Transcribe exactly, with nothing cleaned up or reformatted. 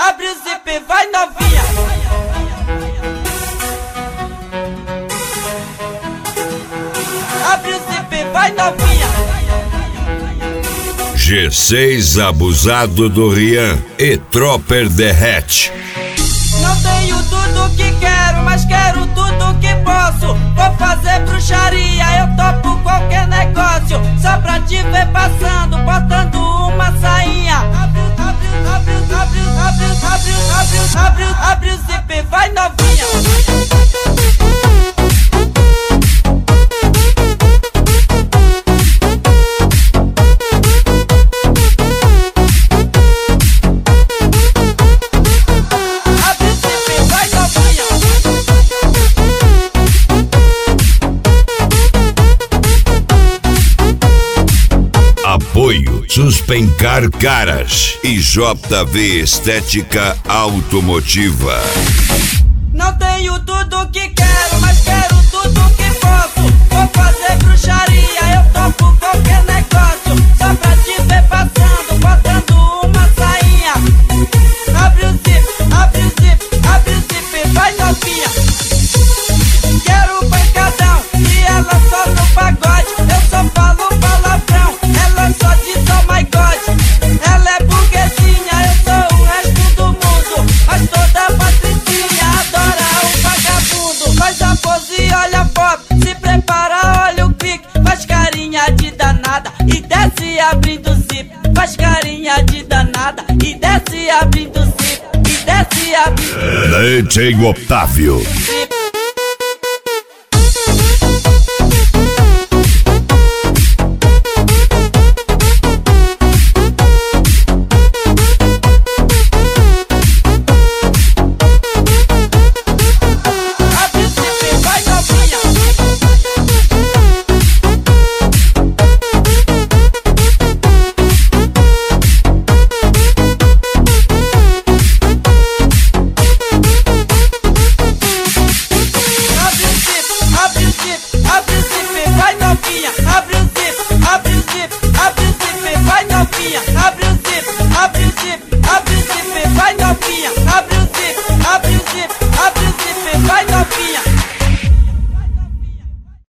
abre o zip, vai novinha. Abre o zip, vai novinha. G seis abusado do Rian e Tropper derrete. Não tenho tudo que quero, mas quero tudo que posso. Vou fazer bruxaria, eu topo qualquer negócio. Só pra te ver passando, botando uma sainha. Abre, abre, abre, abre, abre, abre, abre, abre, abre o zip, vai novinha. Apoio Suspencar Caras e J V Estética Automotiva. Não tenho tudo que quero, mas quero tudo que posso. Vou fazer bruxaria, eu topo qualquer negócio. Só pra te ver passando, botando uma sainha. Abre o zip, abre o zip, abre o zip, vai novinha. Quero pancadão e ela só no pagode. Eu só falo palavrão, ela só diz oh my god. Ela é burguesinha, eu sou o resto do mundo. Mas toda patricinha adora o vagabundo. Faz a pose e olha a foto, se prepara, olha o pique. Faz carinha de danada e desce abrindo o zip. Faz carinha de danada e desce abrindo o zip. E desce abrindo o D J Otávio. zip.